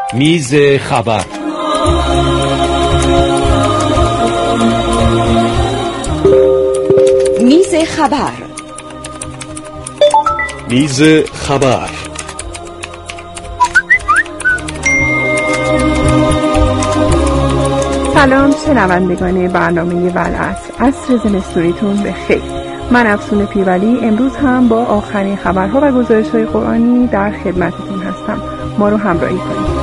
میز خبر. میز خبر. میز خبر. سلام شنوندگان برنامه ولعصر، عصر زمستونیتون به خیر. من افسون پیرولی امروز هم با آخرین خبرها و گزارش‌های قرآنی در خدمتتون هستم. ما رو همراهی کنید.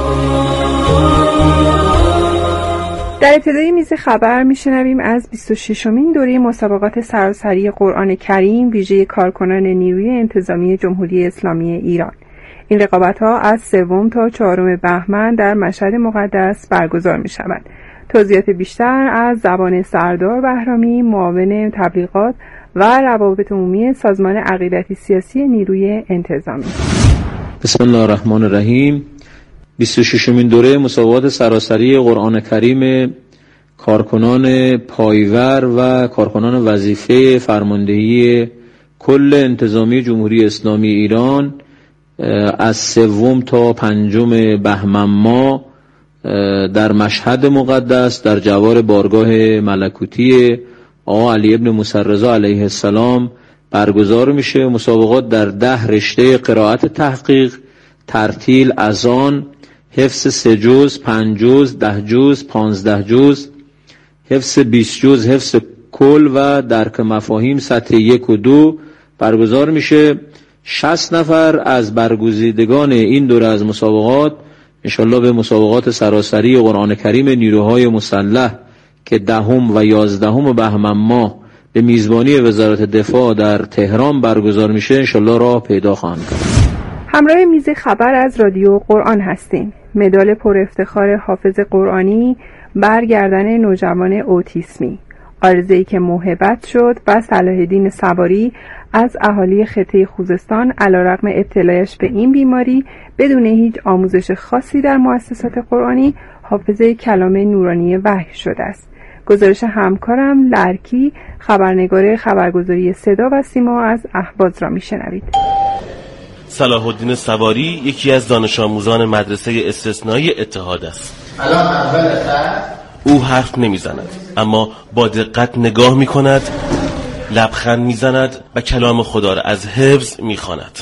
در ابتدای میز خبر میشنویم از 26مین دوره مسابقات سراسری قرآن کریم ویژه کارکنان نیروی انتظامی جمهوری اسلامی ایران. این رقابت‌ها از 3 تا 4 بهمن در مشهد مقدس برگزار می‌شود. توضیحات بیشتر از زبان سردار بهرامی، معاون تبلیغات و روابط عمومی سازمان عقیدتی سیاسی نیروی انتظامی. بسم الله الرحمن الرحیم. 26مین دوره مسابقات سراسری قرآن کریم کارکنان پایور و کارکنان وظیفه فرماندهی کل انتظامی جمهوری اسلامی ایران از 3 تا 5 بهمن ماه در مشهد مقدس در جوار بارگاه ملکوتی آقا علی ابن موسی رضا علیه السلام برگزار میشه. مسابقات در 10 رشته قرائت تحقیق، ترتیل، اذان، حفظ 3 جز، 5 جز، 10 جز، 15 جز، حفظ 20 جز، حفظ کل و درک مفاهیم سطح 1 و 2 برگزار میشه. 60 نفر از برگزیدگان این دوره از مسابقات انشالله به مسابقات سراسری قرآن کریم نیروهای مسلح که 10 و 11 بهمن ماه به میزبانی وزارت دفاع در تهران برگزار میشه انشالله راه پیدا خواهند کرد. همراه میز خبر از رادیو قرآن هستیم. مدال پر افتخار حافظ قرآنی برگردن نوجوان اوتیسمی، عارضه‌ای که موهبت شد و صلاح الدین سواری از اهالی خطه خوزستان علیرغم ابتلایش به این بیماری بدون هیچ آموزش خاصی در مؤسسات قرآنی حافظ کلام نورانی وحی شده است. گزارش همکارم لرکی، خبرنگار خبرگزاری صدا و سیما از اهواز را میشنوید. صلاح الدین سواری یکی از دانش آموزان مدرسه استثنایی اتحاد است. الان اول خط او حرف نمیزند اما با دقت نگاه میکند، لبخند میزند و کلام خدا را از حفظ میخواند.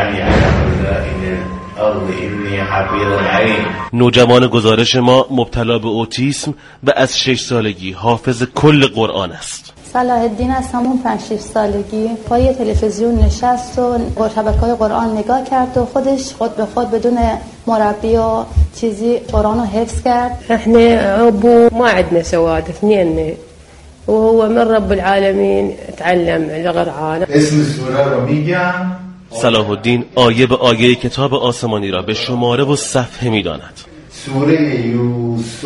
نوجوان گزارش ما مبتلا به اوتیسم و از 6 سالگی حافظ کل قرآن است. صلاح الدین از همون 5-6 سالگی پای تلویزیون نشست و شبکه‌های قرآن نگاه کرد و خودش خود به خود بدون مربی و چیزی قرآن رو حفظ کرد. احنا ابو ما عندنا سواد 2 وهو من رب العالمین تعلم القرآن. اسم سوره رو میگم. صلاح الدین آیه به آیه کتاب آسمانی را به شماره و صفحه میداند. سوره یوسف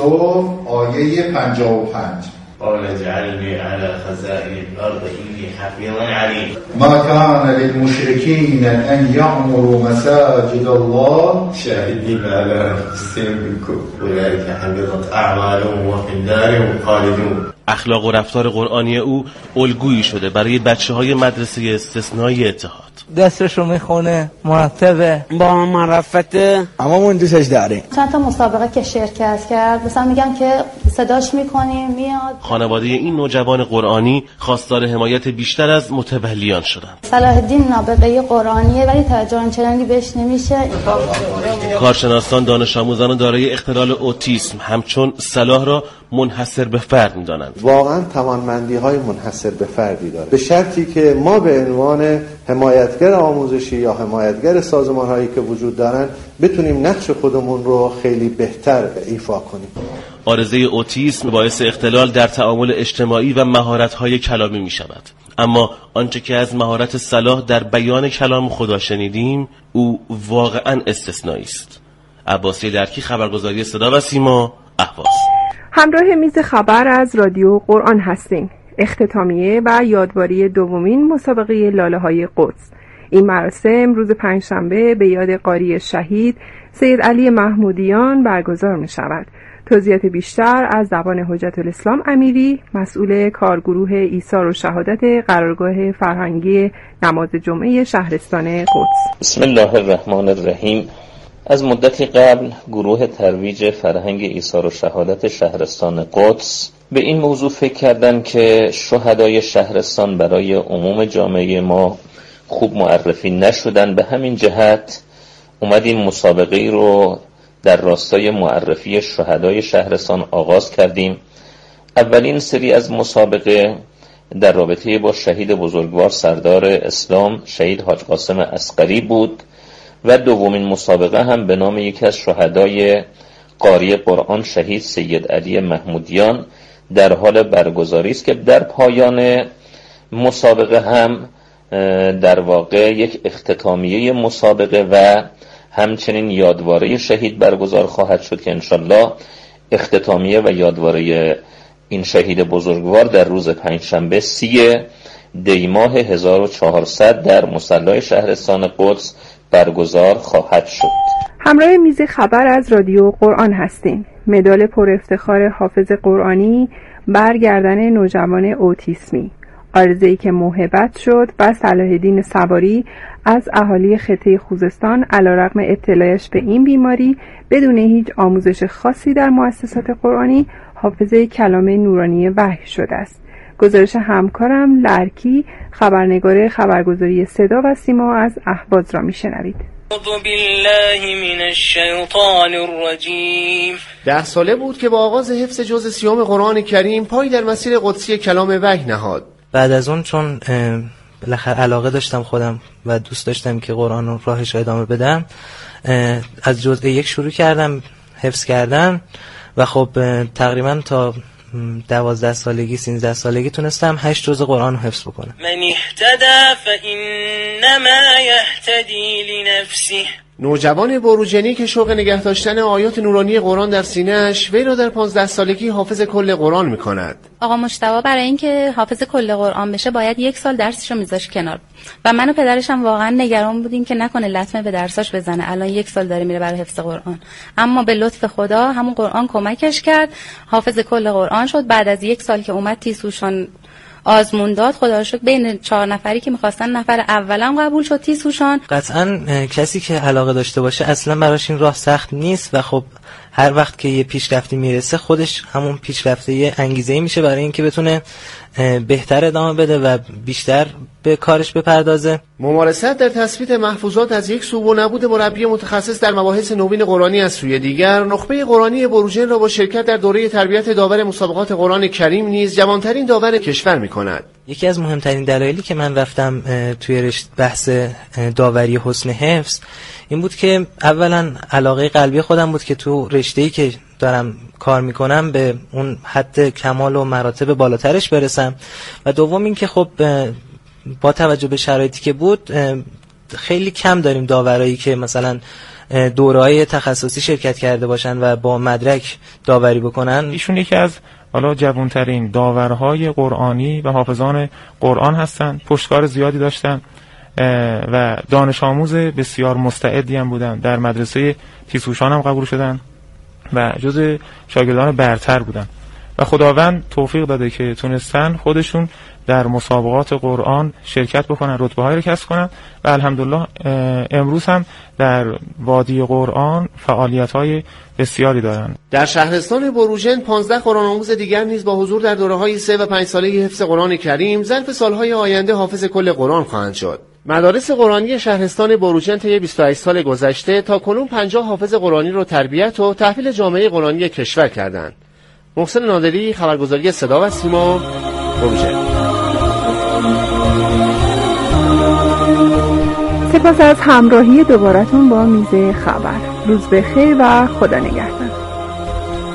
آیه 55. قال اجعلني على خزائن الارض اني حفيظ عليم. ما كان للمشركين ان يعمروا مساجد الله شاهدين على انفسهم بالكفر اولئك حبطت اعمالهم وفي النار هم خالدون. اخلاق و رفتار قرآنی او الگویی شده برای بچه‌های مدرسه استثنایی اتحاد. دستش رو میخونه، مرتبه، با معرفته، هممون دوستش داریم. چند تا مسابقه که شرکت کرد مثلا میگم که صداش میکنیم میاد. خانواده این نوجوان قرآنی خواستار حمایت بیشتر از متولیان شدند. صلاح الدین نابغه قرآنیه ولی توجه آنچنانی بهش نمیشه. کارشناسان دانش آموزان دارای اختلال اوتیسم همچون صلاح را منحصر به فرد می‌دانند. واقعا توانمندی‌های منحصر به فردی داره، به شرطی که ما به عنوان حمایتگر آموزشی یا حمایتگر سازمان‌هایی که وجود دارن بتونیم نقش خودمون رو خیلی بهتر ایفا کنیم. عارضه اوتیسم باعث اختلال در تعامل اجتماعی و مهارت‌های کلامی می‌شود. اما آنچه که از مهارت صلاح در بیان کلام خدا شنیدیم او واقعا استثنایی است. عباسی لرکی، خبرگزاری صدا و سیما، اهواز. همراه میز خبر از رادیو قرآن هستیم. اختتامیه و یادواری 2مین مسابقه لاله‌های قدس. این مراسم روز 5 شنبه به یاد قاری شهید سید علی محمودیان برگزار می شود. توضیحات بیشتر از زبان حجت الاسلام امیری، مسئول کارگروه ایثار و شهادت قرارگاه فرهنگی نماز جمعه شهرستان قدس. بسم الله الرحمن الرحیم. از مدتی قبل گروه ترویج فرهنگ ایثار و شهادت شهرستان قدس به این موضوع فکر کردن که شهدای شهرستان برای عموم جامعه ما خوب معرفی نشدن. به همین جهت اومدیم مسابقه رو در راستای معرفی شهدای شهرستان آغاز کردیم. اولین سری از مسابقه در رابطه با شهید بزرگوار سردار اسلام شهید حاج قاسم عسقری بود و دومین مسابقه هم به نام یکی از شهدای قاری قرآن شهید سید علی محمودیان در حال برگزاری است که در پایان مسابقه هم در واقع یک اختتامیه مسابقه و همچنین یادواره شهید برگزار خواهد شد که انشالله اختتامیه و یادواره این شهید بزرگوار در روز پنجشنبه 30 دی ماه 1400 در مصلی شهرستان قدس برگزار خواهد شد. همراه میز خبر از رادیو قرآن هستیم. مدال پر افتخار حافظ قرآنی برگردن نوجوان اوتیسمی، عارضه‌ای که موهبت شد و صلاح الدین صباری از اهالی خطه خوزستان علیرغم ابتلایش به این بیماری بدون هیچ آموزش خاصی در مؤسسات قرآنی حافظه کلام نورانی وحی شده است. گزارش همکارم لرکی خبرنگار خبرگزاری صدا و سیما از اهواز را میشنوید. 10 ساله بود که با آغاز حفظ جزء سیوم قرآن کریم پای در مسیر قدسی کلام وحی نهاد. بعد از اون چون بالاخره علاقه داشتم خودم و دوست داشتم که قرآن رو راهش ادامه بدم، از جزء 1 شروع کردم حفظ کردن و خب تقریبا تا 12 سالگی 13 سالگی تونستم 8 جزء قرآن رو حفظ بکنم. من اهتدى فإنما يهتدي لنفسه. نوجوان بروجنی که شوق نگه داشتن آیات نورانی قرآن در سینه‌اش وی را در 15 سالگی حافظ کل قرآن می‌کند. آقا مجتبی برای اینکه حافظ کل قرآن بشه باید 1 سال درسش رو میذاش کنار و من و پدرش هم واقعا نگران بودیم که نکنه لطمه به درساش بزنه. الان 1 سال داره میره برای حفظ قرآن، اما به لطف خدا همون قرآن کمکش کرد، حافظ کل قرآن شد. بعد از 1 سال که اومد تیسوشان آزمون داد، خدا رو شکر بین 4 نفری که می‌خواستن نفر اولم قبول شد تیسوشان. قطعاً کسی که علاقه داشته باشه اصلا براش این راه سخت نیست و خب هر وقت که یه پیشرفتی میرسه خودش همون پیشرفته یه انگیزه‌ای میشه برای اینکه بتونه بهتر ادامه بده و بیشتر به کارش بپردازه. ممارست در تثبیت محفوظات از یک سو و نبود مربی متخصص در مباحث نوین قرآنی از سوی دیگر، نخبه قرآنی بروجن را با شرکت در دوره تربیت داور مسابقات قرآن کریم نیز جوانترین داور کشور می‌کند. یکی از مهمترین دلایلی که من رفتم توی بحث داوری حسن حفظ این بود که اولا علاقه قلبی خودم بود که تو رشته‌ای که دارم کار میکنم به اون حد کمال و مراتب بالاترش برسم و دوم این که خب با توجه به شرایطی که بود خیلی کم داریم داورایی که مثلا دوره‌های تخصصی شرکت کرده باشن و با مدرک داوری بکنن. ایشون یکی از جوانترین داورهای قرآنی و حافظان قرآن هستن، پشتکار زیادی داشتن و دانش آموز بسیار مستعدی هم بودن. در مدرسه تیسوشان هم قبول شدن و جزء شاگردان برتر بودن و خداوند توفیق داده که تونستن خودشون در مسابقات قرآن شرکت بکنن، رتبه‌هایی رو کسب کنن و الحمدلله امروز هم در وادی قرآن فعالیت‌های بسیاری دارن. در شهرستان بروجن 15 قرآن آموز دیگر نیز با حضور در دوره‌های 3 و 5 ساله حفظ قرآن کریم ظرف سال‌های آینده حافظ کل قرآن خواهند شد. مدارس قرآنی شهرستان بروجن طی 28 سال گذشته تا کنون 50 حافظ قرآنی رو تربیت و تحویل جامعه قرآنی کشور کردند. محسن نادری، خبرگزاری صدا و سیما، بروجن. سپاس از همراهی دوبارتون با میز خبر. روز بخیر و خدا نگهدار.